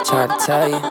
Tried to tell you.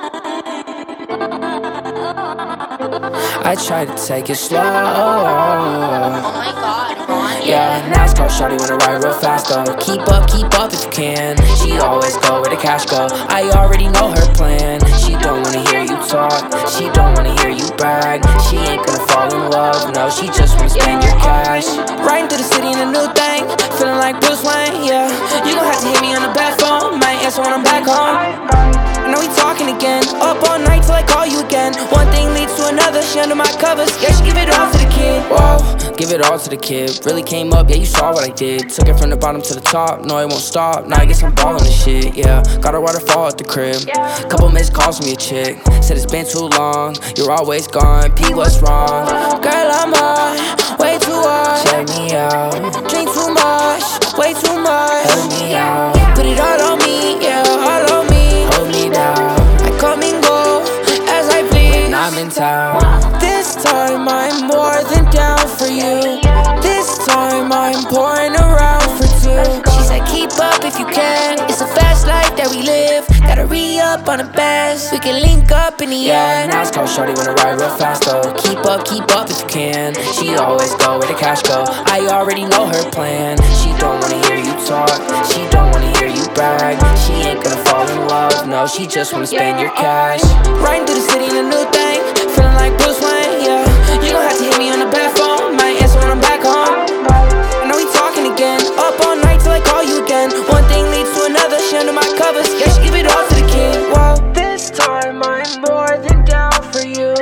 I tried to take it slow. Oh my god, yeah, NASCAR shawty wanna ride real fast though. Keep up if you can. She always go where the cash go. I already know her plan. She don't wanna hear you talk. She don't wanna hear you brag. She ain't gonna fall in love, no. She just wanna spend your cash. Riding through the city in a new thing, feeling like Bruce Wayne, yeah. You gon' have to hit me on the back phone. Might answer when I'm back home. I know we talking again. Up all night till I call you again. One thing leads to another. She under my covers. Yeah, she give it all to the kid. Whoa, give it all to the kid. Really came up, yeah, you saw what I did. Took it from the bottom to the top. No, I won't stop. Now I guess I'm ballin' this shit, yeah. Got a waterfall at the crib. Couple missed calls from your chick. Said it's been too long. You're always gone. P, what's wrong? Girl, I'm high. Way too high. Check me out. Drink too much. Way too much. Help me out. Put it all on me, yeah, all on me. Hold me down. I come and go as I please when I'm in town. This time I'm more than down for you. This time I'm pouring around for two. She said keep up if you can. It's a fast life that we live. Gotta re-up on the best. We can link up in the end. NASCAR shawty wanna ride real fast though. Keep up if you can. She always go where the cash go. I already know her plan. She don't wanna hear you talk. She don't wanna hear you brag. She ain't gonna fall in love, no. She just wanna spend your cash. Riding through the city in a new thing, feeling like Bruce Wayne, yeah. You gon' have to hit me on the back phone. Might answer when I'm back home. I know we talking again. Up all night till I call you again. One thing leads to another. She under my covers. Yeah, she give it all to the kid. Well, this time I'm more than down for you.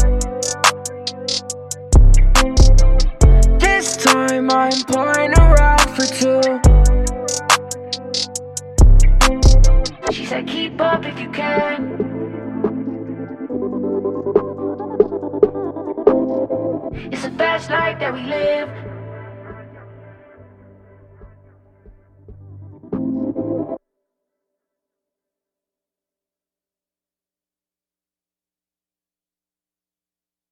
This time I'm pouring around for two. She said keep up if you can. It's a fast life that we live.